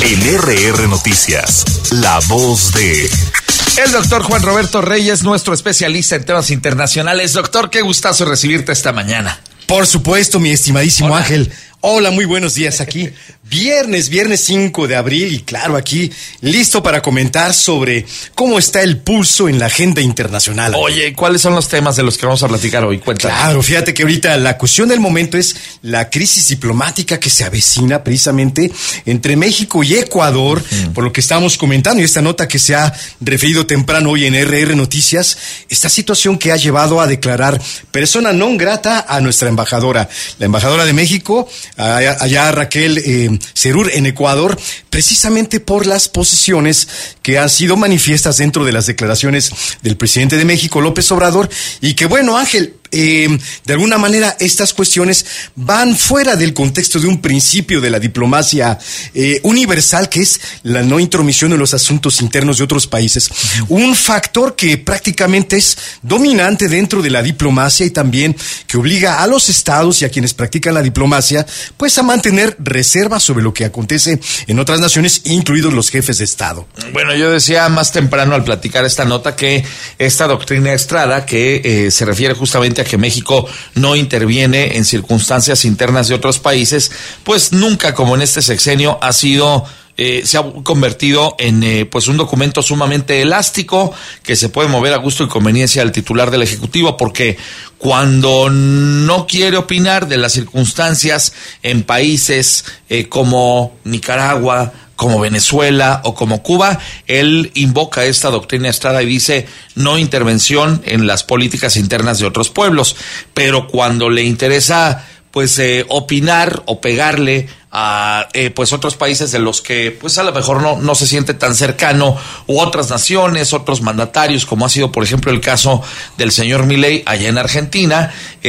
En RR Noticias, la voz de... El doctor Juan Roberto Reyes, nuestro especialista en temas internacionales. Doctor, qué gustazo recibirte esta mañana. Por supuesto, mi estimadísimo Hola. Ángel. Hola, muy buenos días aquí. Viernes 5 de abril y claro, aquí listo para comentar sobre cómo está el pulso en la agenda internacional. Oye, ¿cuáles son los temas de los que vamos a platicar hoy? Cuéntame. Claro, fíjate que ahorita la cuestión del momento es la crisis diplomática que se avecina precisamente entre México y Ecuador, por lo que estamos comentando y esta nota que se ha referido temprano hoy en RR Noticias, esta situación que ha llevado a declarar persona non grata a nuestra embajadora, la embajadora de México, allá Raquel Serur en Ecuador, precisamente por las posiciones que han sido manifiestas dentro de las declaraciones del presidente de México, López Obrador, y que bueno, Ángel, de alguna manera estas cuestiones van fuera del contexto de un principio de la diplomacia universal, que es la no intromisión en los asuntos internos de otros países. Un factor que prácticamente es dominante dentro de la diplomacia y también que obliga a los estados y a quienes practican la diplomacia, pues a mantener reservas sobre lo que acontece en otras naciones, incluidos los jefes de estado. Bueno, yo decía más temprano al platicar esta nota que esta doctrina Estrada, que se refiere justamente a que México no interviene en circunstancias internas de otros países, pues nunca, como en este sexenio, ha sido... se ha convertido en pues un documento sumamente elástico que se puede mover a gusto y conveniencia del titular del Ejecutivo, porque cuando no quiere opinar de las circunstancias en países como Nicaragua, como Venezuela o como Cuba, él invoca esta doctrina Estrada y dice no intervención en las políticas internas de otros pueblos, pero cuando le interesa pues opinar o pegarle a pues otros países de los que pues a lo mejor no se siente tan cercano, u otras naciones, otros mandatarios, como ha sido por ejemplo el caso del señor Milei allá en Argentina,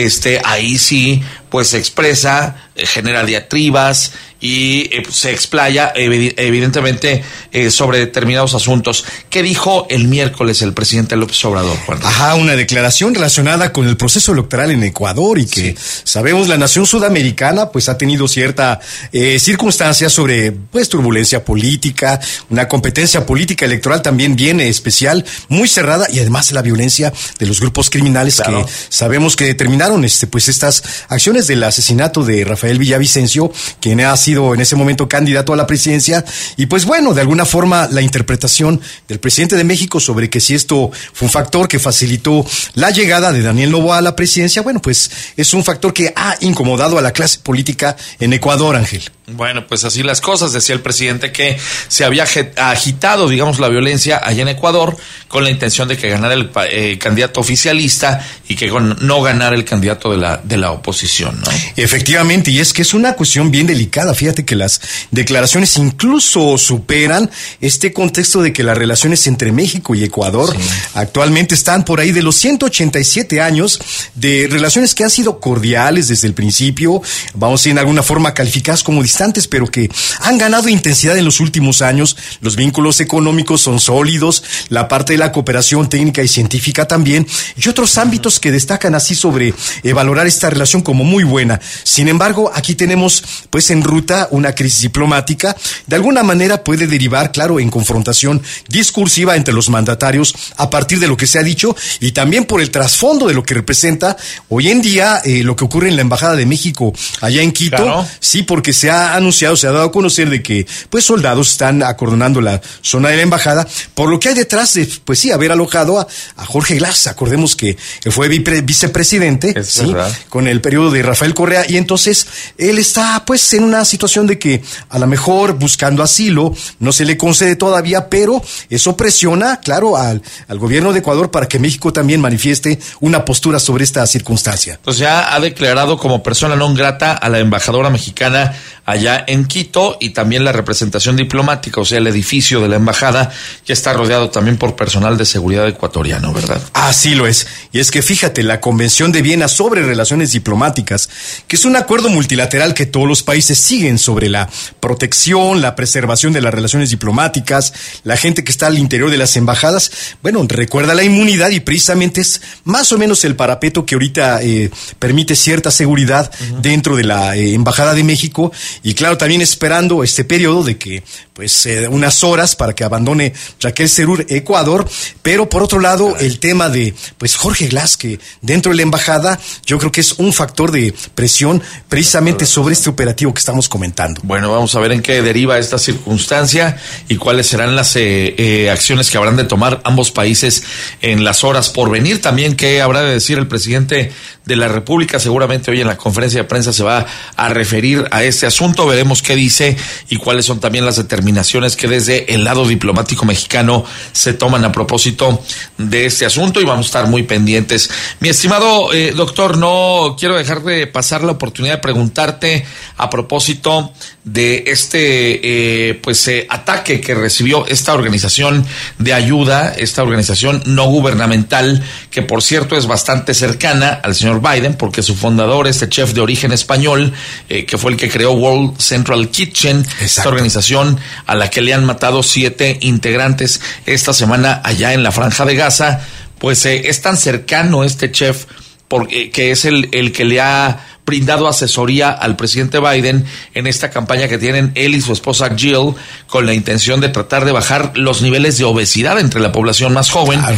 ahí sí pues se expresa, genera diatribas y se explaya evidentemente sobre determinados asuntos. ¿Qué dijo el miércoles el presidente López Obrador, Juan? Ajá, una declaración relacionada con el proceso electoral en Ecuador y que sabemos la nación sudamericana pues ha tenido cierta circunstancias sobre pues turbulencia política, una competencia política electoral también bien especial, muy cerrada, y además la violencia de los grupos criminales, claro, que sabemos que determinaron pues estas acciones del asesinato de Rafael Villavicencio, quien ha sido en ese momento candidato a la presidencia. Y pues bueno, de alguna forma la interpretación del presidente de México sobre que si esto fue un factor que facilitó la llegada de Daniel Noboa a la presidencia, bueno, pues es un factor que ha incomodado a la clase política en Ecuador, Ángel. Bueno, pues así las cosas, decía el presidente que se había agitado, digamos, la violencia allá en Ecuador con la intención de que ganara el candidato oficialista y que no ganara el candidato de la oposición, ¿no? Efectivamente, y es que es una cuestión bien delicada. Fíjate que las declaraciones incluso superan este contexto de que las relaciones entre México y Ecuador actualmente están por ahí de los 187 años de relaciones que han sido cordiales desde el principio, vamos a decir, en alguna forma calificadas como distantes, pero que han ganado intensidad en los últimos años. Los vínculos económicos son sólidos, la parte de la cooperación técnica y científica también, y otros ámbitos que destacan así sobre valorar esta relación como muy buena. Sin embargo, aquí tenemos pues en ruta una crisis diplomática. De alguna manera puede derivar, claro, en confrontación discursiva entre los mandatarios a partir de lo que se ha dicho y también por el trasfondo de lo que representa hoy en día lo que ocurre en la Embajada de México allá en Quito. Claro. Sí, porque se ha anunciado, se ha dado a conocer de que pues soldados están acordonando la zona de la embajada, por lo que hay detrás de pues sí haber alojado a Jorge Glass. Acordemos que fue vicepresidente, ¿sí?, con el periodo de Rafael Correa, y entonces él está pues en una situación de que a lo mejor buscando asilo no se le concede todavía, pero eso presiona, claro, al gobierno de Ecuador para que México también manifieste una postura sobre esta circunstancia. Pues ya ha declarado como persona non grata a la embajadora mexicana allá en Quito, y también la representación diplomática, o sea, el edificio de la embajada, ya está rodeado también por personal de seguridad ecuatoriano, ¿verdad? Así lo es. Y es que fíjate, la Convención de Viena sobre Relaciones Diplomáticas, que es un acuerdo multilateral que todos los países siguen sobre la protección, la preservación de las relaciones diplomáticas, la gente que está al interior de las embajadas, bueno, recuerda la inmunidad y precisamente es más o menos el parapeto que ahorita permite cierta seguridad dentro de la Embajada de México. y claro, también esperando este periodo de que, pues, unas horas para que abandone Raquel Serur Ecuador, pero por otro lado, el tema de, pues, Jorge Glass, que dentro de la embajada, yo creo que es un factor de presión precisamente sobre este operativo que estamos comentando. Bueno, vamos a ver en qué deriva esta circunstancia y cuáles serán las acciones que habrán de tomar ambos países en las horas por venir. También qué habrá de decir el presidente de la República. Seguramente hoy en la conferencia de prensa se va a referir a este asunto. Veremos qué dice y cuáles son también las determinaciones que desde el lado diplomático mexicano se toman a propósito de este asunto, y vamos a estar muy pendientes. Mi estimado doctor, no quiero dejar de pasar la oportunidad de preguntarte a propósito de este ataque que recibió esta organización de ayuda, esta organización no gubernamental, que por cierto es bastante cercana al señor Biden, porque su fundador, este chef de origen español, que fue el que creó World Central Kitchen, exacto, esta organización a la que le han matado 7 integrantes esta semana allá en la Franja de Gaza, pues es tan cercano este chef, porque que es el que le ha brindado asesoría al presidente Biden en esta campaña que tienen él y su esposa Jill, con la intención de tratar de bajar los niveles de obesidad entre la población más joven, claro,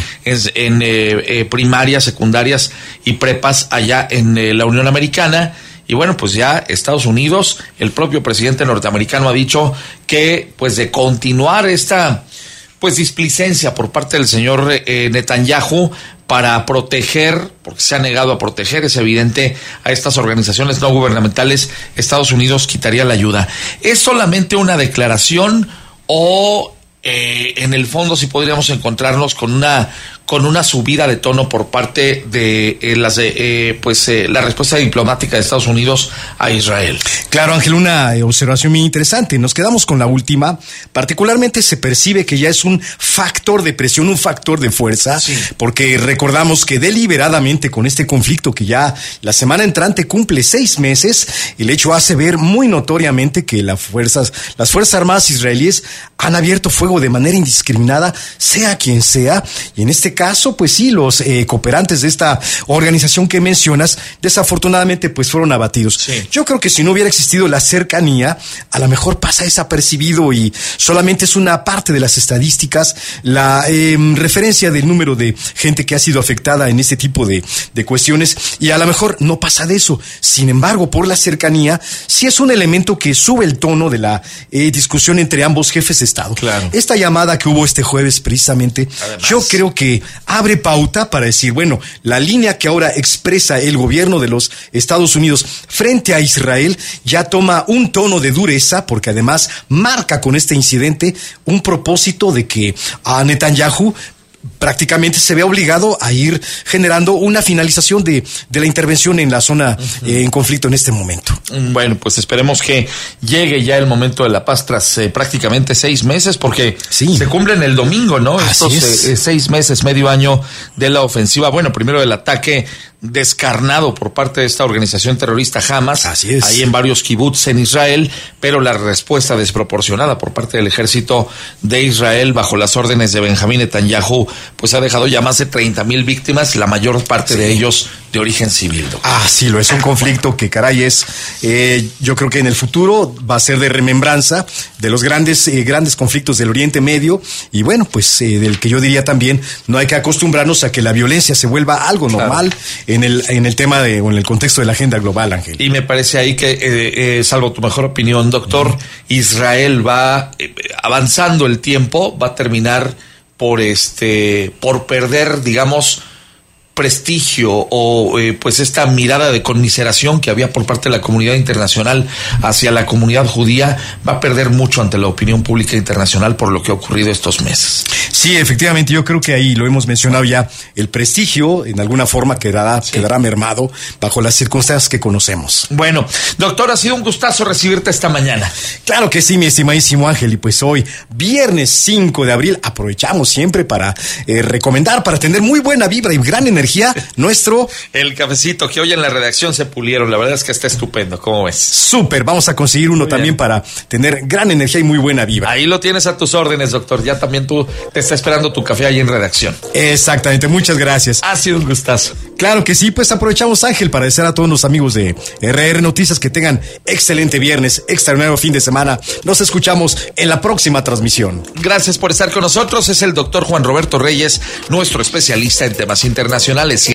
en primarias, secundarias y prepas allá en la Unión Americana. Y bueno, pues ya Estados Unidos, el propio presidente norteamericano ha dicho que, pues, de continuar esta, pues, displicencia por parte del señor Netanyahu para proteger, porque se ha negado a proteger, es evidente, a estas organizaciones no gubernamentales, Estados Unidos quitaría la ayuda. ¿Es solamente una declaración o en el fondo sí podríamos encontrarnos con una subida de tono por parte de la respuesta diplomática de Estados Unidos a Israel? Claro, Ángel, una observación muy interesante. Nos quedamos con la última. Particularmente se percibe que ya es un factor de presión, un factor de fuerza, sí, porque recordamos que deliberadamente con este conflicto que ya la semana entrante cumple 6 meses, el hecho hace ver muy notoriamente que las Fuerzas Armadas israelíes han abierto fuego de manera indiscriminada, sea quien sea, y en este caso, pues sí, los cooperantes de esta organización que mencionas, desafortunadamente, pues fueron abatidos. Sí. Yo creo que si no hubiera existido la cercanía, a lo mejor pasa desapercibido y solamente es una parte de las estadísticas, la referencia del número de gente que ha sido afectada en este tipo de cuestiones, y a lo mejor no pasa de eso. Sin embargo, por la cercanía, sí es un elemento que sube el tono de la discusión entre ambos jefes de Estado. Claro. Esta llamada que hubo este jueves, precisamente, además, yo creo que abre pauta para decir, bueno, la línea que ahora expresa el gobierno de los Estados Unidos frente a Israel ya toma un tono de dureza, porque además marca con este incidente un propósito de que a Netanyahu prácticamente se ve obligado a ir generando una finalización de la intervención en la zona en conflicto en este momento. Bueno, pues esperemos que llegue ya el momento de la paz tras prácticamente 6 meses, porque sí, se cumplen el domingo, ¿no? Así estos 6 meses, medio año de la ofensiva. Bueno, primero del ataque descarnado por parte de esta organización terrorista Hamas, así es, ahí en varios kibbutz en Israel, pero la respuesta desproporcionada por parte del ejército de Israel bajo las órdenes de Benjamín Netanyahu, pues ha dejado ya más de 30,000 víctimas, la mayor parte de ellos de origen civil. Sí, lo es, un conflicto que, caray, es, yo creo que en el futuro va a ser de remembranza de los grandes conflictos del Oriente Medio, y bueno, pues del que yo diría también, no hay que acostumbrarnos a que la violencia se vuelva algo normal, claro, en el tema o en el contexto de la agenda global, Ángel. Y me parece ahí que, salvo tu mejor opinión, doctor, Israel va avanzando el tiempo, va a terminar por perder, digamos, prestigio o pues esta mirada de conmiseración que había por parte de la comunidad internacional hacia la comunidad judía, va a perder mucho ante la opinión pública internacional por lo que ha ocurrido estos meses. Sí, efectivamente, yo creo que ahí lo hemos mencionado ya, el prestigio en alguna forma quedará mermado bajo las circunstancias que conocemos. Bueno, doctor, ha sido un gustazo recibirte esta mañana. Claro que sí, mi estimadísimo Ángel, y pues hoy, viernes 5 de abril, aprovechamos siempre para recomendar, para tener muy buena vibra y gran energía, el cafecito que hoy en la redacción se pulieron, la verdad es que está estupendo, ¿cómo ves? Súper, vamos a conseguir uno también para tener gran energía y muy buena vibra. Ahí lo tienes a tus órdenes, doctor, ya también tú te está esperando tu café ahí en redacción. Exactamente, muchas gracias. Ha sido un gustazo. Claro que sí, pues aprovechamos, Ángel, para desear a todos los amigos de RR Noticias que tengan excelente viernes, extraordinario fin de semana. Nos escuchamos en la próxima transmisión. Gracias por estar con nosotros. Es el doctor Juan Roberto Reyes, nuestro especialista en temas internacionales.